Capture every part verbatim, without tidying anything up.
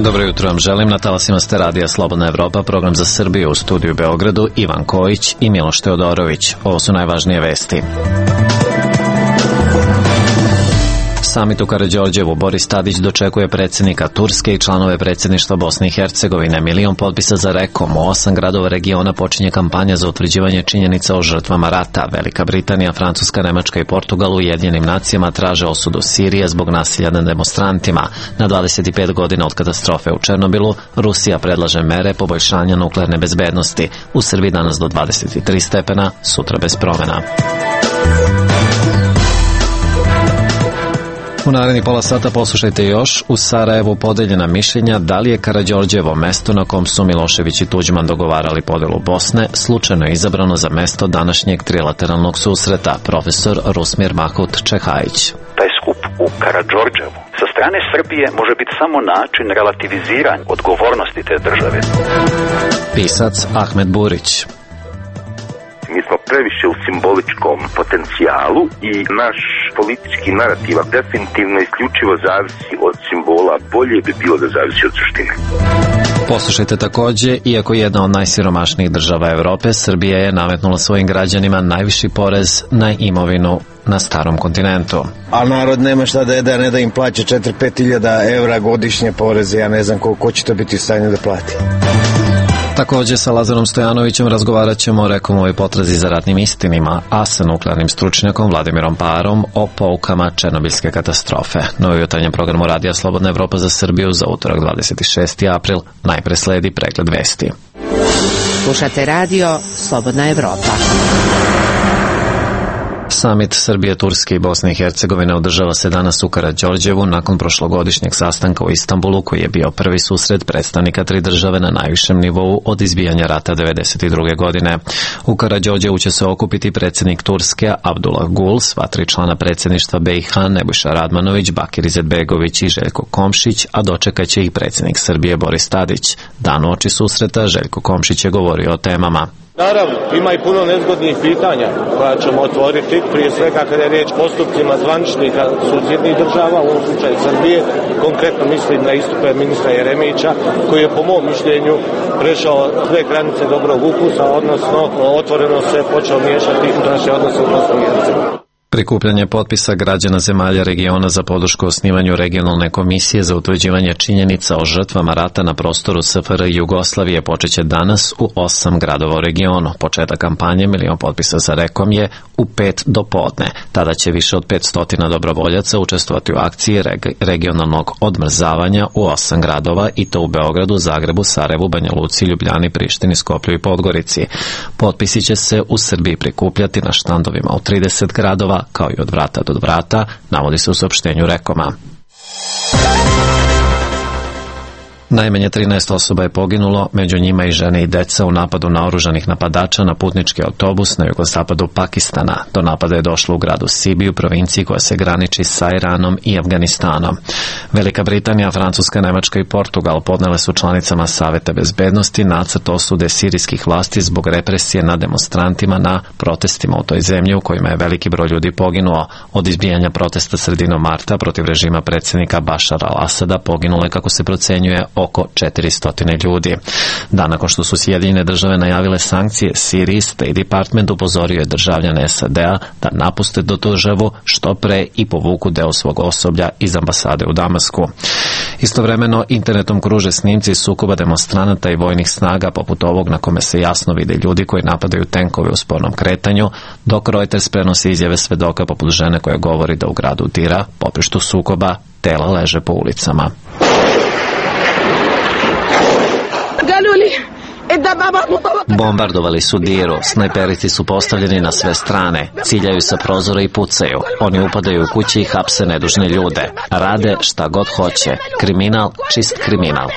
Dobro jutro vam želim, na talasima ste radija Slobodna Evropa, program za Srbiju, u studiju Beogradu, Ivan Kojić i Miloš Teodorović. Ovo su najvažnije vesti. Samit u Karađorđevu, Boris Tadić dočekuje predsjednika Turske i članove predsjedništva Bosne i Hercegovine. Milion potpisa za Rekom. U osam gradova regiona počinje kampanja za utvrđivanje činjenica o žrtvama rata. Velika Britanija, Francuska, Nemačka i Portugal u Ujedinjenim nacijama traže osudu Sirije zbog nasilja nad demonstrantima. Na dvadeset pet godina od katastrofe u Černobilu, Rusija predlaže mere poboljšanja nuklearne bezbednosti. U Srbiji danas do dvadeset tri stepena, sutra bez promjena. U narednih pola sata poslušajte još. U Sarajevu podeljena mišljenja da li je Karađorđevo, mesto na kom su Milošević i Tuđman dogovarali podelu Bosne, slučajno je izabrano za mesto današnjeg trilateralnog susreta. Profesor Rusmir Mahut Čehajić. Taj skup u Karađorđevu sa strane Srbije može biti samo način relativiziranja odgovornosti te države. Pisac Ahmed Burić. Mi smo previše u simboličkom potencijalu i naš politički narativ definitivno isključivo zavisi od simbola. Bolje bi bilo da zavisi od suštine. Poslušajte također, iako jedna od najsiromašnijih država Evrope, Srbija je nametnula svojim građanima najviši porez na imovinu na starom kontinentu. A narod nema šta da je da ne da im plaća četiri do pet hiljada evra godišnje poreze, ja ne znam ko, ko će to biti u stanju da plati. Također sa Lazarom Stojanovićem razgovarat ćemo o Rekomovoj potrazi za ratnim istinima, a sa nuklearnim stručnjakom Vladimirom Parom o poukama Černobilske katastrofe. Novi jutarnjem programu Radija Slobodna Evropa za Srbiju za utorak dvadeset šesti april. Najpre sledi pregled vesti. Slušate radio Slobodna Evropa. Samit Srbije, Turske i Bosne i Hercegovine održava se danas u Karađorđevu nakon prošlogodišnjeg sastanka u Istanbulu, koji je bio prvi susret predstavnika tri države na najvišem nivou od izbijanja rata devedeset druge godine. U Karađorđevu će se okupiti predsjednik Turske Abdullah Gul, sva tri člana predsjedništva B i H Nebojša Radmanović, Bakir Izetbegović i Željko Komšić, a dočekat će ih predsjednik Srbije Boris Tadić. Dan uoči susreta Željko Komšić je govorio o temama. Naravno, ima i puno nezgodnih pitanja koja ćemo otvoriti, prije svega kada je riječ postupcima zvaničnika susjednih država, u ovom slučaju Srbije, konkretno mislim na istupe ministra Jeremića, koji je po mom mišljenju prešao sve granice dobrog ukusa, odnosno otvoreno se počeo miješati u naše odnose u Bosni i Hercegovini. Prikupljanje potpisa građana zemalja regiona za podršku osnivanju regionalne komisije za utvrđivanje činjenica o žrtvama rata na prostoru S F R Jugoslavije počeće danas u osam gradova u regionu. Početak kampanje Milion potpisa za Rekom je u pet do podne. Tada će više od petsto dobrovoljaca učestvovati u akciji reg- regionalnog odmrzavanja u osam gradova, i to u Beogradu, Zagrebu, Sarajevu, Banja Luci, Ljubljani, Prištini, Skoplju i Podgorici. Potpisi će se u Srbiji prikupljati na štandovima u trideset gradova, kao i od vrata do vrata, navodi se u saopštenju Rekoma. Najmanje trinaest osoba je poginulo, među njima i žene i deca, u napadu naoružanih napadača na putnički autobus na jugozapadu Pakistana. Do napada je došlo u gradu Sibiju, provinciji koja se graniči sa Iranom i Afganistanom. Velika Britanija, Francuska, Nemačka i Portugal podnele su članicama Saveta bezbednosti nacrt osude sirijskih vlasti zbog represije nad demonstrantima na protestima u toj zemlji, u kojima je veliki broj ljudi poginuo. Od izbijanja protesta sredinom marta protiv režima predsjednika Bašara al-Asada poginulo je, kako se procenjuje, oko četiristo ljudi. Dan nakon što su Sjedinjene države najavile sankcije Siriji, State Department upozorio je državljane S A D-a da napuste do državu što pre i povuku deo svog osoblja iz ambasade u Damasku. Istovremeno, internetom kruže snimci sukoba demonstranata i vojnih snaga, poput ovog na kome se jasno vide ljudi koji napadaju tenkove u spornom kretanju, dok Reuters prenosi izjave svedoka poput žene koja govori da u gradu Dira, poprištu sukoba, tela leže po ulicama. Bombardovali su Diru, snajperici su postavljeni na sve strane, ciljaju sa prozora i pucaju. Oni upadaju u kući i hapse nedužne ljude. Rade šta god hoće. Kriminal, čist kriminal.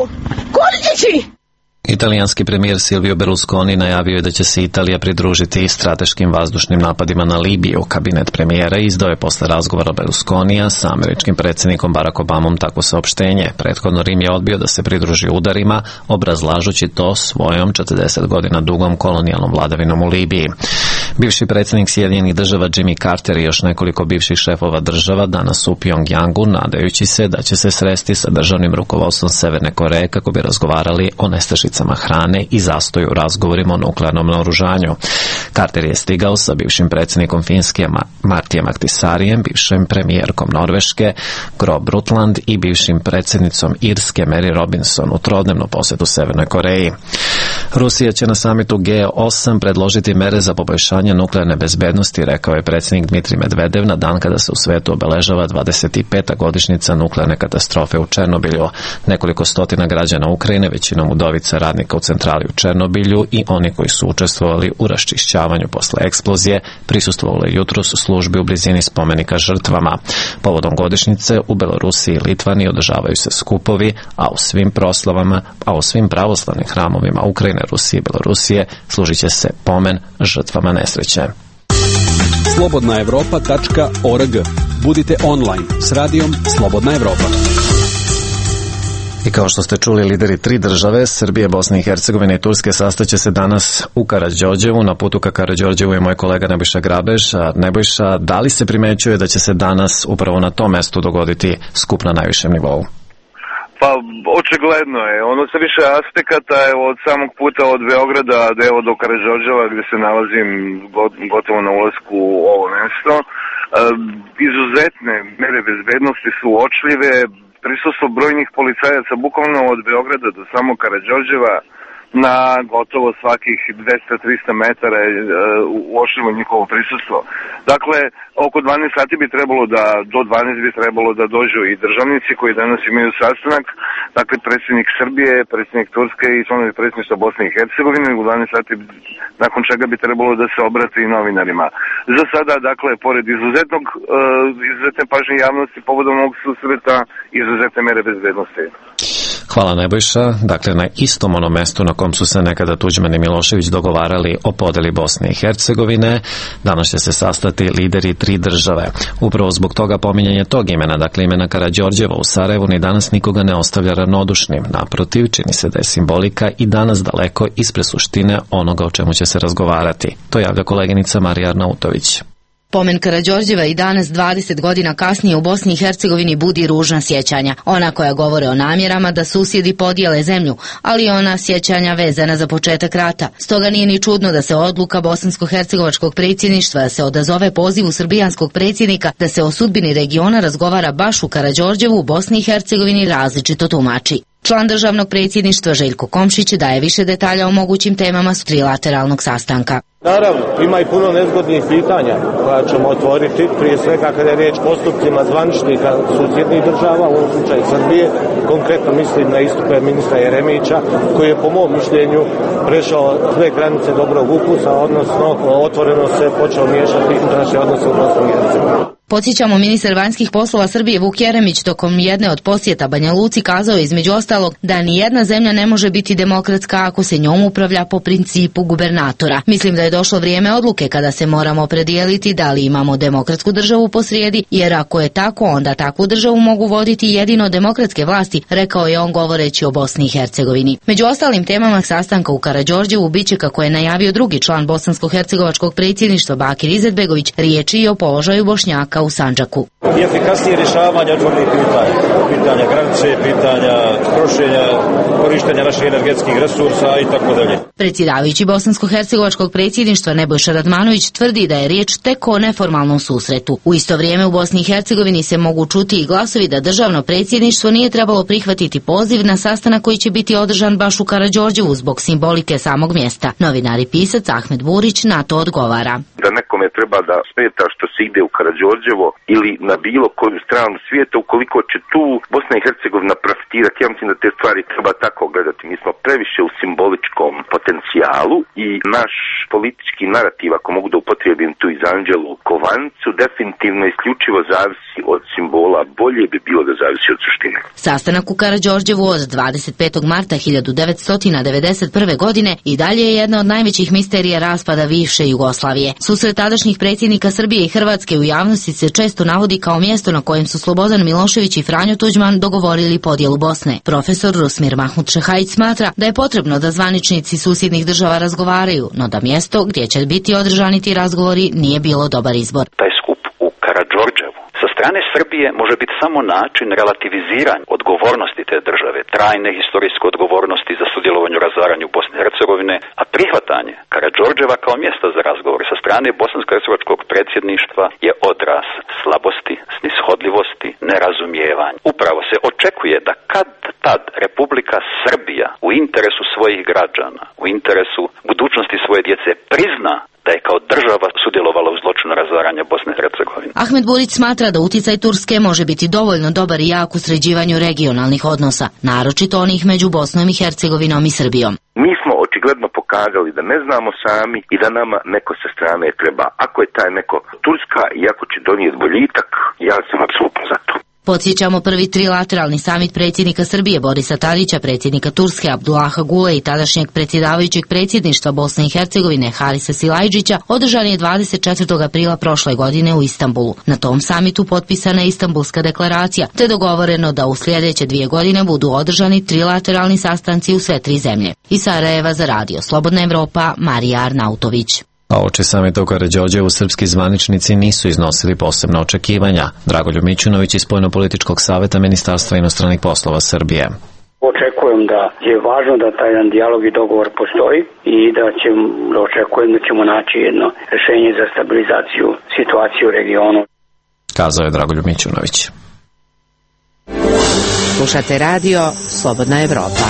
Italijanski premijer Silvio Berlusconi najavio je da će se Italija pridružiti strateškim vazdušnim napadima na Libiju. Kabinet premijera izdao je posle razgovora Berlusconija sa američkim predsjednikom Barack Obamom takvo saopštenje. Prethodno Rim je odbio da se pridruži udarima, obrazlažući to svojom četrdeset godina dugom kolonijalnom vladavinom u Libiji. Bivši predsjednik Sjedinjenih država Jimmy Carter i još nekoliko bivših šefova država danas u Pjongjangu, nadajući se da će se sresti sa državnim rukovodstvom Severne Koreje kako bi razgovarali o nestašicama hrane i zastoju u razgovorima o nuklearnom naoružanju. Carter je stigao sa bivšim predsjednikom Finske Martijem Ahtisarijem, bivšim premijerkom Norveške Gro Brundtland i bivšim predsjednicom Irske Mary Robinson u trodnevnu posjetu Severnoj Koreji. Rusija će na samitu G osam predložiti mere za poboljšanje nuklearne bezbednosti, rekao je predsjednik Dmitrij Medvedev na dan kada se u svetu obeležava dvadeset peta godišnjica nuklearne katastrofe u Černobilju. Nekoliko stotina građana Ukrajine, većinom udovica radnika u centrali u Černobilju i oni koji su učestvovali u raščišćavanju posle eksplozije, prisustvovali jutros u službi u blizini spomenika žrtvama. Povodom godišnjice u Belorusiji i Litvani održavaju se skupovi, a u svim proslavama, a u svim pravoslavnim hramovima Ukrajine, Rusije i Belorusije služit će se pomen žrtvama nesreće. slobodna evropa tačka org. Budite online s radijom Slobodna Evropa. I kao što ste čuli, lideri tri države, Srbije, Bosne i Hercegovine i Turske, sastaće se danas u Karađorđevu. Na putu ka Karađorđevu je moj kolega Nebojša Grabež. Nebojša, da li se primećuje da će se danas upravo na tom mestu dogoditi skup na najvišem nivou? Pa, očigledno je. Ono sa više aspekata, evo, od samog puta od Beograda, evo, do Karađorđeva, gdje se nalazim gotovo na ulasku u ovo mjesto. E, izuzetne mere bezbednosti su uočljive. Prisustvo brojnih policajaca, bukvalno od Beograda do samog Karađorđeva, na gotovo svakih dvesta do trista metara je uočljivo njihovo prisustvo. Dakle, oko dvanaest sati bi trebalo da, do dvanaest bi trebalo da dođu i državnici koji danas imaju sastanak, dakle predsjednik Srbije, predsjednik Turske i članovi predsjedništva Bosne i Hercegovine, u dvanaest sati nakon čega bi trebalo da se obrate i novinarima. Za sada, dakle, pored izuzetnog, izuzetne pažnje javnosti povodom ovog susreta, izuzetne mere bezbednosti. Hvala Nebojša. Dakle, na istom onom mestu na kom su se nekada Tuđman i Milošević dogovarali o podeli Bosne i Hercegovine, danas će se sastati lideri tri države. Upravo zbog toga pominjanje tog imena, dakle imena Karađorđeva u Sarajevu, ni danas nikoga ne ostavlja ravnodušnim. Naprotiv, čini se da je simbolika i danas daleko ispred suštine onoga o čemu će se razgovarati. To javlja koleginica Marija Arnautović. Pomen Karađorđeva i danas dvadeset godina kasnije u Bosni i Hercegovini budi ružna sjećanja, ona koja govore o namjerama da susjedi podijele zemlju, ali i ona sjećanja vezana za početak rata. Stoga nije ni čudno da se odluka bosansko-hercegovačkog predsjedništva da se odazove pozivu srbijanskog predsjednika da se o sudbini regiona razgovara baš u Karađorđevu u Bosni i Hercegovini različito tumači. Član državnog predsjedništva Željko Komšić daje više detalja o mogućim temama s trilateralnog sastanka. Naravno, ima i puno nezgodnih pitanja koja ćemo otvoriti, prije svega kada je riječ o postupcima zvaničnika susjednih država, u ovom slučaju Srbije, konkretno mislim na istupe ministra Jeremića, koji je po mom mišljenju prešao sve granice dobrog ukusa, odnosno otvoreno se počeo miješati u naše odnose u Bosni i Hercegovini. Podsjećamo, ministar vanjskih poslova Srbije Vuk Jeremić tokom jedne od posjeta Banja Luci kazao između ostalog da ni jedna zemlja ne može biti demokratska ako se njom upravlja po principu gubernatora. Mislim da je došlo vrijeme odluke kada se moramo opredijeliti da li imamo demokratsku državu posrijedi, jer ako je tako, onda takvu državu mogu voditi jedino demokratske vlasti, rekao je on govoreći o Bosni i Hercegovini. Među ostalim temama sastanka u Karađorđevu biće, kako je najavio drugi član bosansko-hercegovačkog predsjedništva Bakir Izetbegović, riječi i o položaju Bošnjaka u Sandžaku. I efikasnije rješavanje otvorenih pitanja, pitanja granice, pitanja trošenja, korištenja naših energetskih resursa i tako dalje. Predsjedavajući bosansko-hercegovačkog predsjedništva Nebojša Radmanović tvrdi da je riječ tek o neformalnom susretu. U isto vrijeme u Bosni i Hercegovini se mogu čuti i glasovi da državno predsjedništvo nije trebalo prihvatiti poziv na sastanak koji će biti održan baš u Karađorđevu zbog simbolike samog mjesta. Novinar i pisac Ahmed Burić na to odgovara. Da nekome treba da smeta što se ide u Karađorđevo ili na bilo koju stranu svijeta, ukoliko će tu Bosna i Hercegovina profitirati. Ja mislim da te stvari treba tako gledati. Mi smo previše u simboličkom potencijalu i naš politički narativ, ako mogu da upotrijebim tu iz Anđelu Kovanicu, definitivno isključivo zavisi od simbola. Bolje bi bilo da zavisi od suštine. Sastanak u Karađorđevu od dvadeset petog marta hiljadu devetsto devedeset prve godine i dalje je jedna od najvećih misterija raspada bivše Jugoslavije. Susret tadašnjih predsjednika Srbije i Hrvatske u javnosti se često navodi kao mjesto na kojem su Slobodan Milošević i Franjo Tuđman dogovorili podjelu Bosne. Profesor Rusmir Mahmud Šehajić smatra da je potrebno da zvaničnici susjednih država razgovaraju, no da mjesto gdje će biti održani ti razgovori nije bilo dobar izbor. Taj skup u Karađorđevu sa strane Srbije može biti samo način relativiziranja odgovornosti te države, trajne historijske odgovornosti za sudjelovanje u razaranju Bosne i Hercegovine, a prihvatanje Karađorđeva kao mjesta za razgovor sa strane bosansko-hercegovačkog predsjedništva je odraz slabosti, snishodljivosti, nerazumijevanja. Upravo se očekuje da kad tad Republika Srbija u interesu svojih građana, u interesu budućnosti svoje djece prizna da je kao država sudjelovala u zločinu razaranja Bosne i Hercegovine. Ahmed Burić smatra da utjecaj Turske može biti dovoljno dobar i jak u sređivanju regionalnih odnosa, naročito onih među Bosnom i Hercegovinom i Srbijom. Mi smo očigledno pokazali da ne znamo sami i da nama neko sa strane treba. Ako je taj neko Turska i ako će donijeti boljitak, ja sam apsolutno za to. Podsjećamo prvi trilateralni samit predsjednika Srbije Borisa Tadića, predsjednika Turske Abdullaha Gule i tadašnjeg predsjedavajućeg predsjedništva Bosne i Hercegovine Harisa Silajdžića održan je dvadeset četvrtog aprila prošle godine u Istanbulu. Na tom samitu potpisana je Istanbulska deklaracija, te dogovoreno da u sljedeće dvije godine budu održani trilateralni sastanci u sve tri zemlje. Iz Sarajeva za radio Slobodna Evropa, Marija Arnautović. A oči samita u Karađorđevu srpski zvaničnici nisu iznosili posebna očekivanja. Dragoljub Mićunović iz Spoljnopolitičkog savjeta Ministarstva inostranih poslova Srbije. Očekujem da je važno da taj jedan dijalog i dogovor postoji i da ćemo, da očekujem da ćemo naći jedno rješenje za stabilizaciju situacije u regionu. Kazao je Dragoljub Mićunović. Slušate radio Slobodna Evropa.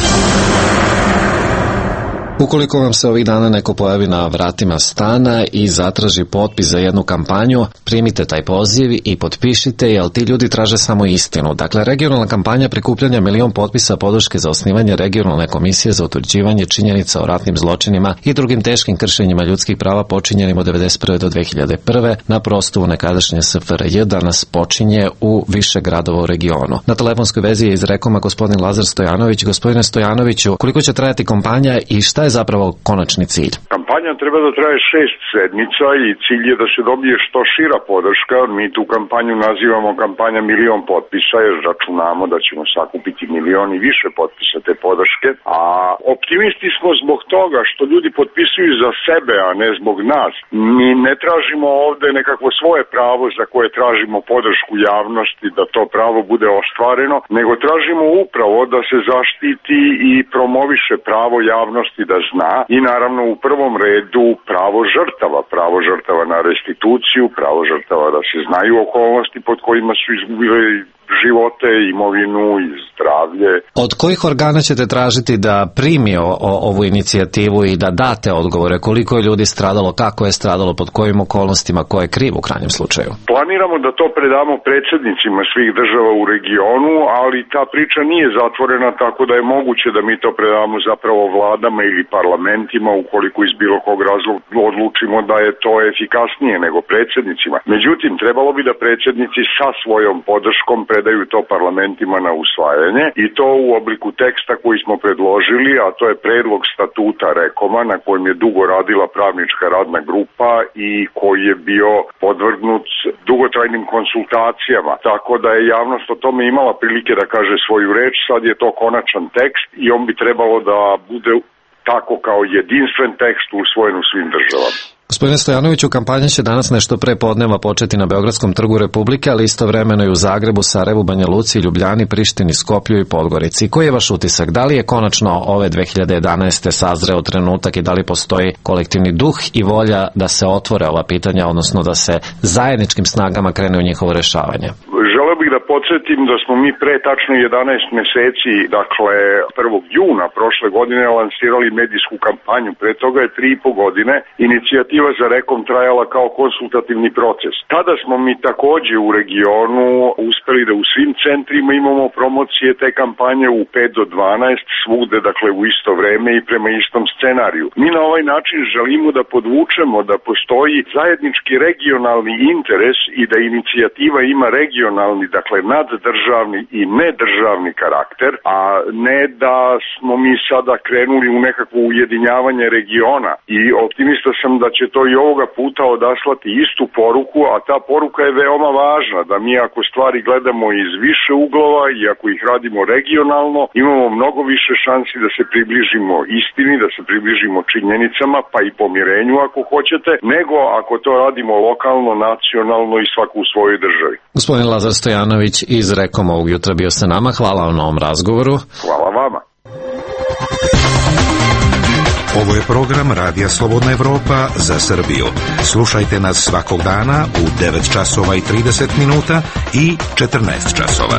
Ukoliko vam se ovih dana neko pojavi na vratima stana i zatraži potpis za jednu kampanju, primite taj poziv i potpišite, jer ti ljudi traže samo istinu. Dakle, regionalna kampanja prikupljanja milion potpisa podrške za osnivanje regionalne komisije za utvrđivanje činjenica o ratnim zločinima i drugim teškim kršenjima ljudskih prava počinjenim od devedeset prve do dve hiljade prve na prostoru nekadašnje S F R J danas počinje u više gradova u regionu. Na telefonskoj vezi je iz Rekoma gospodin Lazar Stojanović. Gospodine Stojanoviću, koliko će trajati kampanja i šta je zapravo konačni cilj? Kampanja treba da traje šest sedmica i cilj je da se dobije što šira podrška. Mi tu kampanju nazivamo kampanja milion potpisa jer računamo da ćemo sakupiti milion i više potpisa te podrške. A optimisti smo zbog toga što ljudi potpisuju za sebe, a ne zbog nas. Mi ne tražimo ovde nekakvo svoje pravo za koje tražimo podršku javnosti da to pravo bude ostvareno, nego tražimo upravo da se zaštiti i promoviše pravo javnosti da zna i naravno u prvom redu pravo žrtava, pravo žrtava na restituciju, pravo žrtava da se znaju okolnosti pod kojima su izgubile živote, imovinu i zdravlje. Od kojih organa ćete tražiti da primi o, o, ovu inicijativu i da date odgovore? Koliko je ljudi stradalo, kako je stradalo, pod kojim okolnostima, ko je kriv u krajnjem slučaju? Planiramo da to predamo predsjednicima svih država u regionu, ali ta priča nije zatvorena, tako da je moguće da mi to predamo zapravo vladama ili parlamentima ukoliko iz bilo kog razloga odlučimo da je to efikasnije nego predsjednicima. Međutim, trebalo bi da predsjednici sa svojom podrškom predaju to parlamentima na usvajanje i to u obliku teksta koji smo predložili, a to je predlog statuta Rekoma na kojem je dugo radila pravnička radna grupa i koji je bio podvrgnut dugotrajnim konsultacijama. Tako da je javnost o tome imala prilike da kaže svoju reč, sad je to konačan tekst i on bi trebalo da bude tako kao jedinstven tekst usvojen u svim državama. Gospodine Stojanoviću, kampanja će danas nešto pre podneva početi na Beogradskom trgu Republike, ali istovremeno i u Zagrebu, Sarajevu, Banja Luci, Ljubljani, Prištini, Skoplju i Podgorici. Koji je vaš utisak? Da li je konačno ove dve hiljade jedanaeste sazreo trenutak i da li postoji kolektivni duh i volja da se otvore ova pitanja, odnosno da se zajedničkim snagama krene u njihovo rešavanje? Želeo bih da podsjetim da smo mi pre tačno jedanaest meseci, dakle prvog juna prošle godine, lansirali medijsku kampanju. Pre toga je tri i po godine inicijativa za Rekom trajala kao konsultativni proces. Tada smo mi takođe u regionu uspeli da u svim centrima imamo promocije te kampanje u pet do dvanaest, svugde, dakle u isto vreme i prema istom scenariju. Mi na ovaj način želimo da podvučemo da postoji zajednički regionalni interes i da inicijativa ima regionalni, dakle dakle naddržavni i nedržavni karakter, a ne da smo mi sada krenuli u nekakvo ujedinjavanje regiona. I optimista sam da će to i ovoga puta odaslati istu poruku, a ta poruka je veoma važna, da mi ako stvari gledamo iz više uglova i ako ih radimo regionalno, imamo mnogo više šansi da se približimo istini, da se približimo činjenicama, pa i pomirenju ako hoćete, nego ako to radimo lokalno, nacionalno i svako u svojoj državi. Gospodin Lazar Stojanović iz Rekom ovog jutra bio sa nama. Hvala vam na ovom razgovoru. Hvala vama. Ovo je program Radija Slobodna Evropa za Srbiju. Slušajte nas svakog dana u devet časova i trideset minuta i četrnaest časova.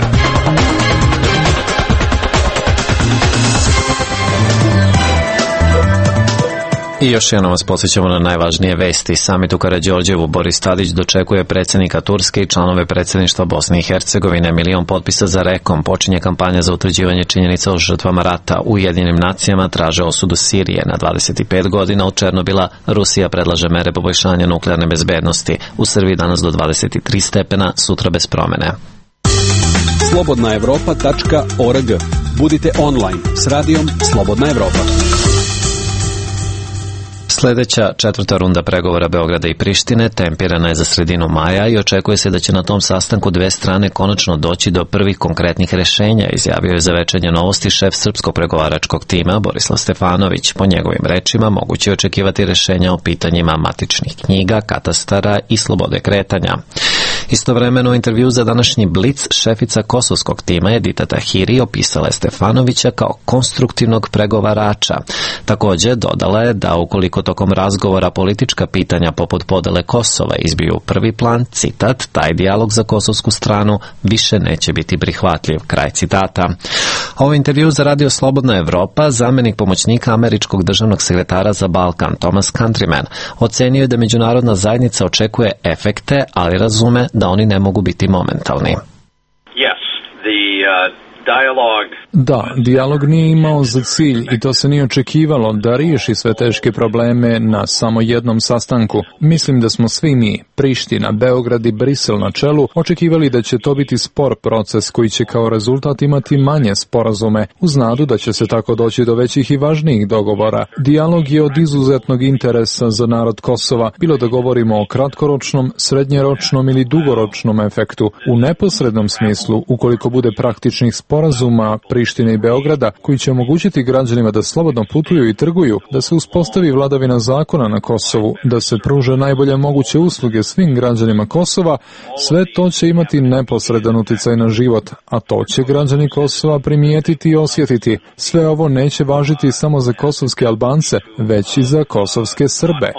I još jednom vas podsjećamo na najvažnije vesti. Samit u Karađorđevu. Boris Tadić dočekuje predsjednika Turske i članove predsjedništva Bosne i Hercegovine. Milion potpisa za Rekom. Počinje kampanja za utvrđivanje činjenica o žrtvama rata. U Ujedinjenim nacijama traže osudu Sirije. Na dvadeset pet godina od Černobila Rusija predlaže mere poboljšanja nuklearne bezbednosti. U Srbiji danas do dvadeset tri stepena, sutra bez promene. slobodna evropa tačka org. Budite online s radijom Slobodna Evropa. Sljedeća četvrta runda pregovora Beograda i Prištine tempirana je za sredinu maja i očekuje se da će na tom sastanku dve strane konačno doći do prvih konkretnih rješenja, izjavio je za Večernje novosti šef srpskog pregovaračkog tima Borislav Stefanović. Po njegovim rečima moguće je očekivati rješenja o pitanjima matičnih knjiga, katastara i slobode kretanja. Istovremeno u intervju za današnji Blic šefica kosovskog tima Edita Tahiri opisala je Stefanovića kao konstruktivnog pregovarača. Također dodala je da ukoliko tokom razgovora politička pitanja poput podele Kosova izbiju u prvi plan, citat, taj dijalog za kosovsku stranu više neće biti prihvatljiv, kraj citata. Ovo intervju za Radio Slobodna Evropa zamjenik pomoćnika američkog državnog sekretara za Balkan Thomas Countryman ocenio je da međunarodna zajednica očekuje efekte, ali razume da oni ne mogu biti momentalni. Yes, the uh... Da, dijalog nije imao za cilj i to se nije očekivalo da riješi sve teške probleme na samo jednom sastanku. Mislim da smo svi mi, Priština, Beograd i Brisel na čelu, očekivali da će to biti spor proces koji će kao rezultat imati manje sporazume, uz nadu da će se tako doći do većih i važnijih dogovora. Dijalog je od izuzetnog interesa za narod Kosova, bilo da govorimo o kratkoročnom, srednjeročnom ili dugoročnom efektu. U neposrednom smislu, ukoliko bude praktičnih sporazuma, sporazuma Prištine i Beograda koji će omogućiti građanima da slobodno putuju i trguju, da se uspostavi vladavina zakona na Kosovu, da se pruže najbolje moguće usluge svim građanima Kosova, sve to će imati neposredan uticaj na život, a to će građani Kosova primijetiti i osjetiti. Sve ovo neće važiti samo za kosovske Albance, već i za kosovske Srbe.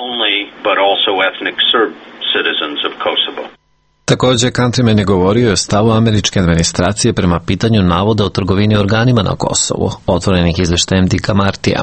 Također, Countryman je govorio o stavu američke administracije prema pitanju navoda o trgovini organima na Kosovu, otvorenih izveštajem Dicka Martija.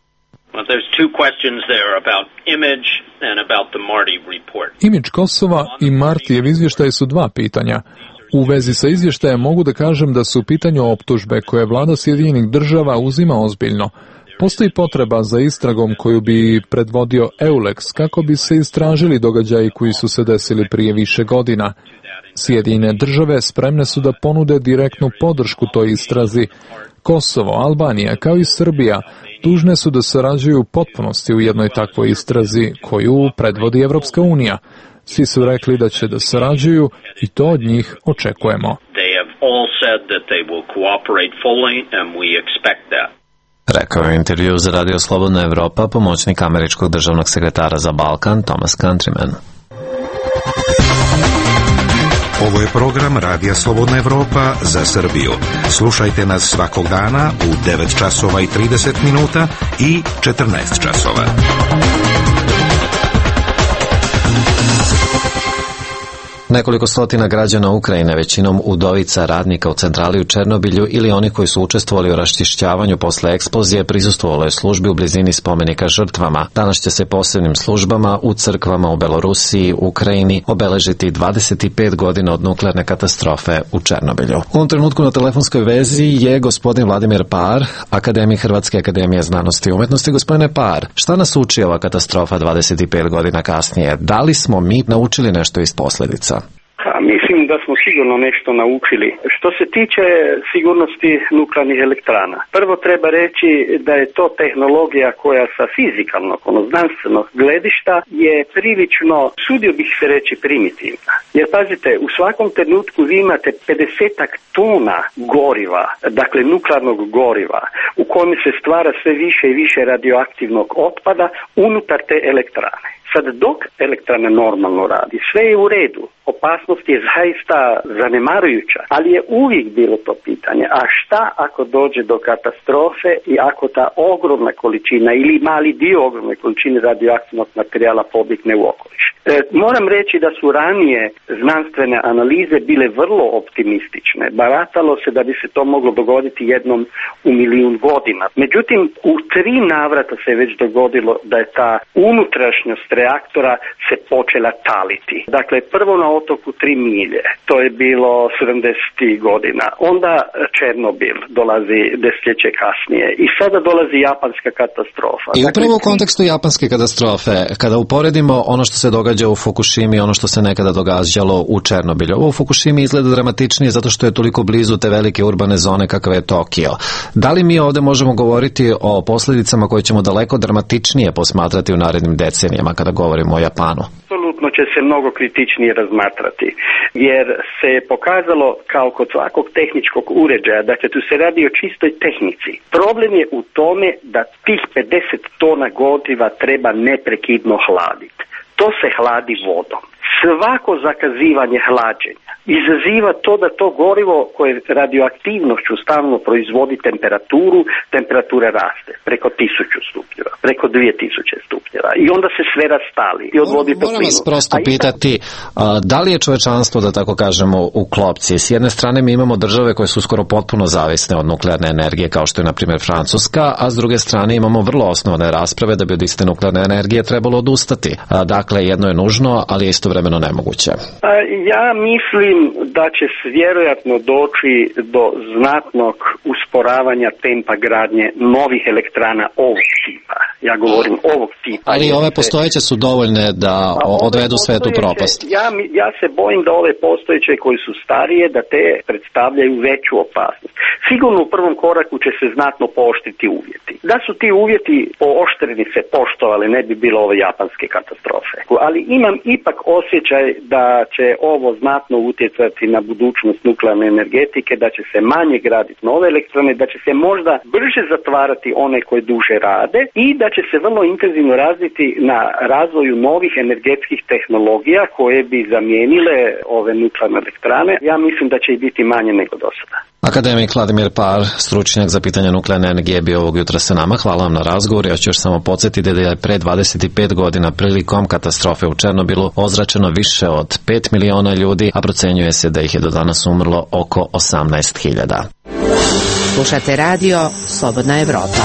Imidž Kosova i Martijev izvještaj su dva pitanja. U vezi sa izvještajem mogu da kažem da su u pitanju optužbe koje vlada Sjedinjenih država uzima ozbiljno. Postoji potreba za istragom koju bi predvodio EULEX kako bi se istražili događaji koji su se desili prije više godina. Sjedinjene države spremne su da ponude direktnu podršku toj istrazi. Kosovo, Albanija kao i Srbija dužne su da sarađuju u potpunosti u jednoj takvoj istrazi koju predvodi Evropska unija. Svi su rekli da će da sarađuju i to od njih očekujemo. Rekao je u intervju za Radio Slobodna Evropa pomoćnik američkog državnog sekretara za Balkan Thomas Countryman. Ovo je program Radija Slobodna Evropa za Srbiju. Slušajte nas svakog dana u devet časova i trideset minuta i četrnaest časova. Nekoliko stotina građana Ukrajine, većinom udovica radnika u centrali u Černobilju ili oni koji su učestvovali u raščišćavanju posle eksplozije, prisustvovalo je službi u blizini spomenika žrtvama. Danas će se posebnim službama u crkvama u Belorusiji, Ukrajini obeležiti dvadeset pet godina od nuklearne katastrofe u Černobilju. U ovom trenutku na telefonskoj vezi je gospodin Vladimir Par, akademik Hrvatske akademije znanosti i umjetnosti. Gospodine Par, šta nas uči ova katastrofa dvadeset pet godina kasnije? Da li smo mi naučili nešto iz posljedica? Pa, mislim da smo sigurno nešto naučili. Što se tiče sigurnosti nuklearnih elektrana, prvo treba reći da je to tehnologija koja sa fizikalnog, ono znanstvenog gledišta je prilično, sudio bih se reći, primitivna. Jer pazite, u svakom trenutku vi imate pedesetak tona goriva, dakle nuklearnog goriva, u kojem se stvara sve više i više radioaktivnog otpada unutar te elektrane. Sad dok elektrana normalno radi, sve je u redu, opasnost je zaista zanemarujuća, ali je uvijek bilo to pitanje, a šta ako dođe do katastrofe i ako ta ogromna količina ili mali dio ogromne količine radioaktivnog materijala pobjegne u okoliš. E, moram reći da su ranije znanstvene analize bile vrlo optimistične, baratalo se da bi se to moglo dogoditi jednom u milijun godina. Međutim, u tri navrata se već dogodilo da je ta unutrašnjost reaktora se počela taliti. Dakle, prvo na otoku Tri milje, to je bilo sedamdesetih godina. Onda Černobil dolazi desetljeće kasnije i sada dolazi japanska katastrofa. I upravo u kontekstu japanske katastrofe, kada uporedimo ono što se događa u Fukushimi i ono što se nekada događalo u Černobilju. Ovo u Fukushimi izgleda dramatičnije zato što je toliko blizu te velike urbane zone kakva je Tokio. Da li mi ovde možemo govoriti o posljedicama koje ćemo daleko dramatičnije posmatrati u narednim decenijama kada govorimo o Japanu? Apsolutno će se mnogo kritičnije razmatrati, jer se je pokazalo kao kod svakog tehničkog uređaja, dakle tu se radi o čistoj tehnici. Problem je u tome da tih pedeset tona goriva treba neprekidno hladiti. To se hladi vodom. Svako zakazivanje hlađenja izaziva to da to gorivo koje radioaktivnošću stalno proizvodi temperaturu, temperatura raste preko tisuću stupnjeva, preko dvije tisuće stupnjeva i onda se sve rastali i odvodi toplinu. Moram vas prosto pitati, a, da li je čovečanstvo, da tako kažemo, u klopci? S jedne strane mi imamo države koje su skoro potpuno zavisne od nuklearne energije, kao što je na primjer Francuska, a s druge strane imamo vrlo osnovne rasprave da bi od iste nuklearne energije trebalo odustati. A, dakle, jedno je nužno, ali je istovremeno nemoguće. A, ja mislim da će vjerojatno doći do znatnog usporavanja tempa gradnje novih elektrana ovog tipa. Ja govorim ovog tipa. Ali ove postojeće su dovoljne da odvedu svetu propast. Ja, ja se bojim da ove postojeće koji su starije, da te predstavljaju veću opasnost. Sigurno u prvom koraku će se znatno pooštriti uvjeti. Da su ti uvjeti pooštreni se poštovali, ne bi bilo ove japanske katastrofe. Ali imam ipak osjećaj da će ovo znatno utjecati na budućnost nuklearne energetike, da će se manje graditi nove elektrane, da će se možda brže zatvarati one koje duže rade i da će se vrlo intenzivno razviti na razvoju novih energetskih tehnologija koje bi zamijenile ove nuklearne elektrane. Ja mislim da će i biti manje nego do sada. Akademik Vladimir Par, stručnjak za pitanje nuklearne energije, bio ovog jutra sa nama. Hvala vam na razgovor. Ja ću još samo podsjetiti da je pre dvadeset pet godina prilikom katastrofe u Černobilu ozračeno više od pet miliona ljudi, a procenjuje se da ih je do danas umrlo oko osamnaest hiljada. Slušate radio Slobodna Evropa.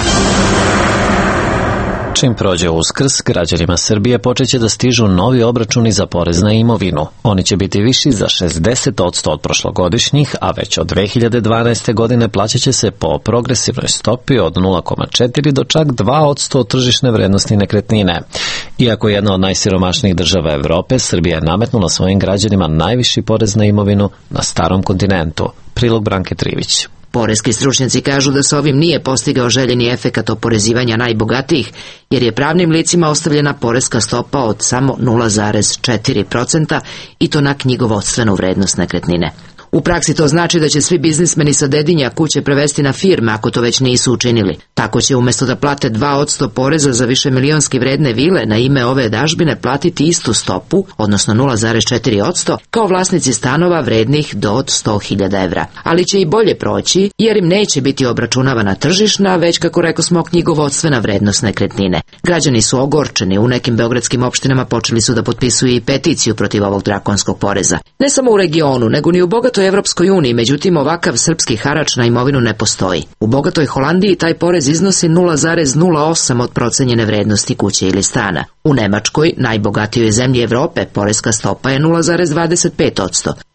Čim prođe Uskrs, građanima Srbije počeće da stižu novi obračuni za porez na imovinu. Oni će biti viši za šezdeset posto od prošlogodišnjih, a već od dve hiljade dvanaeste. godine plaćat će se po progresivnoj stopi od nula zarez četiri do čak dva posto od tržišne vrednosti nekretnine. Iako je jedna od najsiromašnijih država Evrope, Srbija je nametnula svojim građanima najviši porez na imovinu na starom kontinentu. Prilog Branke Trivić. Poreski stručnjaci kažu da se ovim nije postigao željeni efekat oporezivanja najbogatijih, jer je pravnim licima ostavljena poreska stopa od samo nula zarez četiri posto i to na knjigovodstvenu vrednost nekretnine. U praksi to znači da će svi biznismeni sa Dedinja kuće prevesti na firme ako to već nisu učinili. Tako će umjesto da plate dva posto poreza za višemilionski vredne vile na ime ove dažbine platiti istu stopu, odnosno nula zarez četiri posto, kao vlasnici stanova vrednih do od sto hiljada evra. Ali će i bolje proći jer im neće biti obračunavana tržišna, već kako rekao smo knjigovodstvena vrednost nekretnine. Građani su ogorčeni, u nekim beogradskim opštinama počeli su da potpisuju i peticiju protiv ovog drakonskog poreza. Ne samo u regionu, nego ni u bogatoj Evropskoj uniji, međutim ovakav srpski harač na imovinu ne postoji. U bogatoj Holandiji taj porez iznosi nula zarez nula osam od procenjene vrednosti kuće ili stana. U Nemačkoj, najbogatijoj zemlji Evrope, poreska stopa je nula zarez dvadeset pet posto.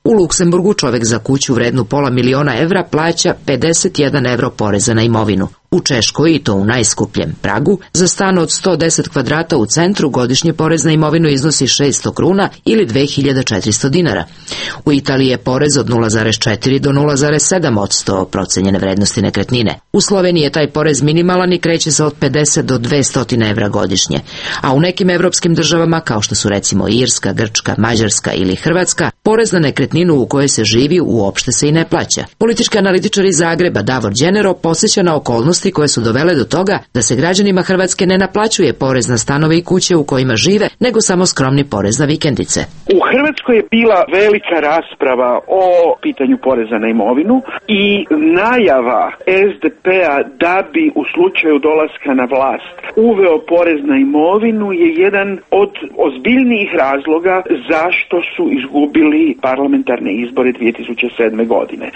U Luksemburgu čovek za kuću vrednu pola miliona evra plaća pedeset jedan evro poreza na imovinu. U Češkoj, i to u najskupljem Pragu, za stan od sto deset kvadrata u centru godišnji porez na imovinu iznosi šesto kruna ili dve hiljade četiristo dinara. U Italiji je porez od nula zarez četiri do nula zarez sedam posto procenjene vrednosti nekretnine. U Sloveniji je taj porez minimalan i kreće se od pedeset do dvesta evra godišnje, a u nekim evropskim državama, kao što su recimo Irska, Grčka, Mađarska ili Hrvatska, porez na nekretninu u kojoj se živi uopšte se i ne plaća. Politički analitičar iz Zagreba Davor Đenero podsjeća na okolnosti koje su dovele do toga da se građanima Hrvatske ne naplaćuje porez na stanove i kuće u kojima žive, nego samo skromni porez na vikendice. U Hrvatskoj je bila velika rasprava o pitanju poreza na imovinu i najava es de pe-a da bi u slučaju dolaska na vlast uveo porez na imovinu je jedan od ozbiljnijih razloga zašto su izgubili parlamentarne izbore dvije tisuće sedme godine.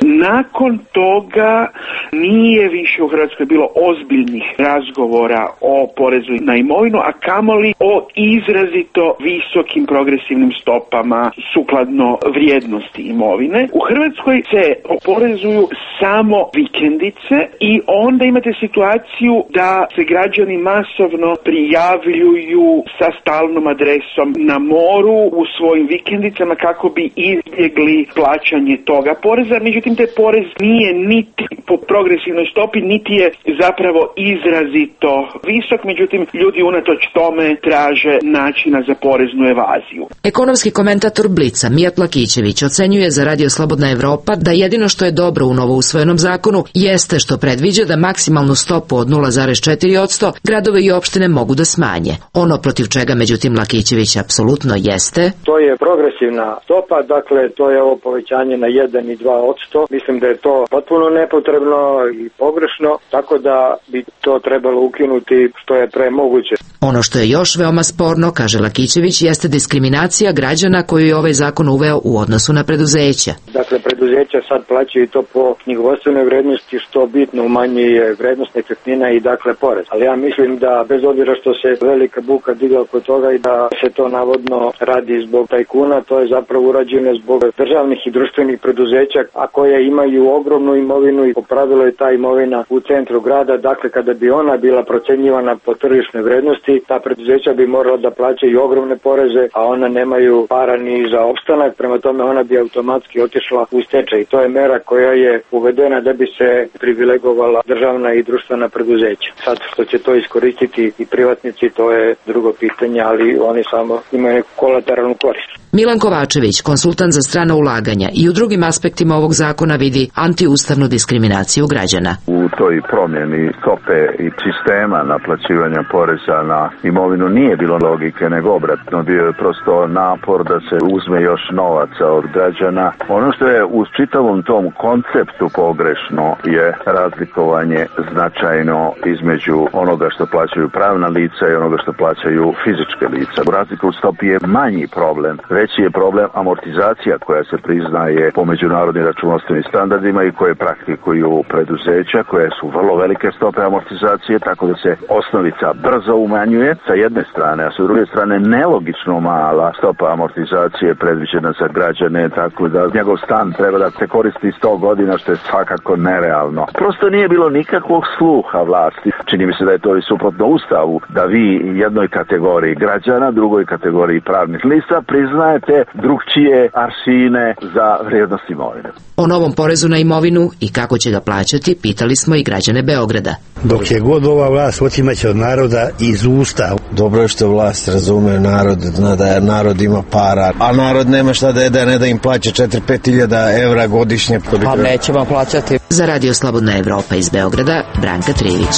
Nakon toga nije više u Hrvatskoj bilo ozbiljnih razgovora o porezu na imovinu, a kamoli o izrazito visokim progresivnim stopama sukladno vrijednosti imovine. U Hrvatskoj se oporezuju samo vikendice i onda imate situaciju da se građani masovno prijavljuju sa stalnom adresom na moru u svojim vikendicama kako bi izbjegli plaćanje toga poreza. Međutim, taj porez nije niti po progresivnoj stopi, niti je zapravo izrazito visok, međutim ljudi unatoč tome traže načina za poreznu evaziju. Ekonomski komentator Blica Mijat Lakićević ocenjuje za Radio Slobodna Evropa da jedino što je dobro u novousvojenom zakonu jeste što predviđa da maksimalnu stopu od nula zarez četiri posto gradove i opštine mogu da smanje. Ono protiv čega međutim Lakićević apsolutno jeste. To je progresivna stopa, dakle to je ovo povećanje na jedan i dva posto. Mislim da je to potpuno nepotrebno i pogrešno, tako da bi to trebalo ukinuti što je pre moguće. Ono što je još veoma sporno, kaže Lakićević, jeste diskriminacija građana koju je ovaj zakon uveo u odnosu na preduzeća. Dakle, preduzeća sad plaćaju to po knjigovodstvenoj vrednosti, što bitno umanjuje vrednost nekretnina i dakle porez. Ali ja mislim da bez obzira što se velika buka digla oko toga i da se to navodno radi zbog tajkuna, to je zapravo urađeno zbog državnih i društvenih preduzeća, a koje imaju ogromnu imovinu i po pravilu je ta imovina u centru grada. Dakle, kada bi ona bila procenjivana po tržišnoj vrednosti, ta preduzeća bi morala da plaćaju ogromne poreze, a ona nemaju para ni za opstanak, prema tome ona bi automatski otišla u stečaj. To je mera koja je uvedena da bi se privilegovala državna i društvena preduzeća. Sad što će to iskoristiti i privatnici, to je drugo pitanje, ali oni samo imaju neku kolateralnu korist. Milan Kovačević, konsultant za strana ulaganja, i u drugim aspektima ovog zakona vidi antiustavnu diskriminaciju građana. U toj promjeni stope i sistema naplaćivanja poreza na imovinu nije bilo logike, nego obratno. Bio je prosto napor da se uzme još novaca od građana. Ono što je u čitavom tom konceptu pogrešno je razlikovanje značajno između onoga što plaćaju pravna lica i onoga što plaćaju fizičke lica. Razlika u stopi je manji problem. Veći je problem amortizacija koja se priznaje po međunarodnim računovodstvenim standardima i koje praktikuju preduzeća, koje su vrlo velike stope amortizacije, tako da se osnovica brzo umanjuje sa jedne strane, a sa druge strane nelogično mala stopa amortizacije predviđena za građane, tako da njegov stan treba da se koristi sto godina, što je svakako nerealno. Prosto nije bilo nikakvog sluha vlasti. Čini mi se da je to i suprotno Ustavu, da vi jednoj kategoriji građana, drugoj kategoriji pravnih lica priznajete drugčije aršine za vrijednost imovine. O novom porezu na imovinu i kako će ga plaćati pitali smo i građane Beograda. Dok je god ova vlast otimaće od naroda iz usta. Dobro je što vlast razume narod, zna da narod ima para, a narod nema šta da je da ne da im plaća četiri pet hiljada evra godišnje. Pa nećemo plaćati. Za Radio Slobodna Evropa iz Beograda, Branka Trivić.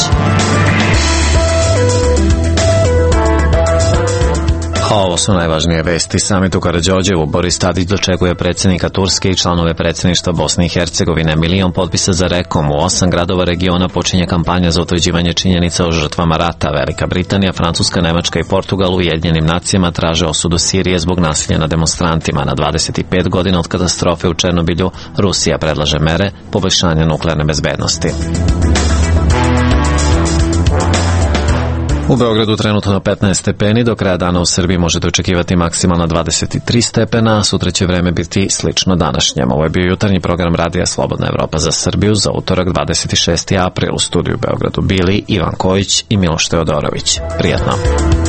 Ovo su najvažnije vesti. Samit u Karađorđevu. Boris Tadić dočekuje predsjednika Turske i članove predsjedništva Bosne i Hercegovine. Milion potpisa za Rekom. U osam gradova regiona počinje kampanja za utvrđivanje činjenica o žrtvama rata. Velika Britanija, Francuska, Nemačka i Portugal u Ujedinjenim nacijama traže osudu Sirije zbog nasilja nad demonstrantima. Na dvadeset pet godina od katastrofe u Černobilju Rusija predlaže mere poboljšanja nuklearne bezbednosti. U Beogradu trenutno na petnaest stepeni, do kraja dana u Srbiji možete očekivati maksimalno dvadeset tri stepena, a sutra će vreme biti slično današnjem. Ovo je bio jutarnji program Radija Slobodna Evropa za Srbiju za utorak dvadeset šesti april. U studiju u Beogradu bili Ivan Kojić i Miloš Teodorović. Prijatno.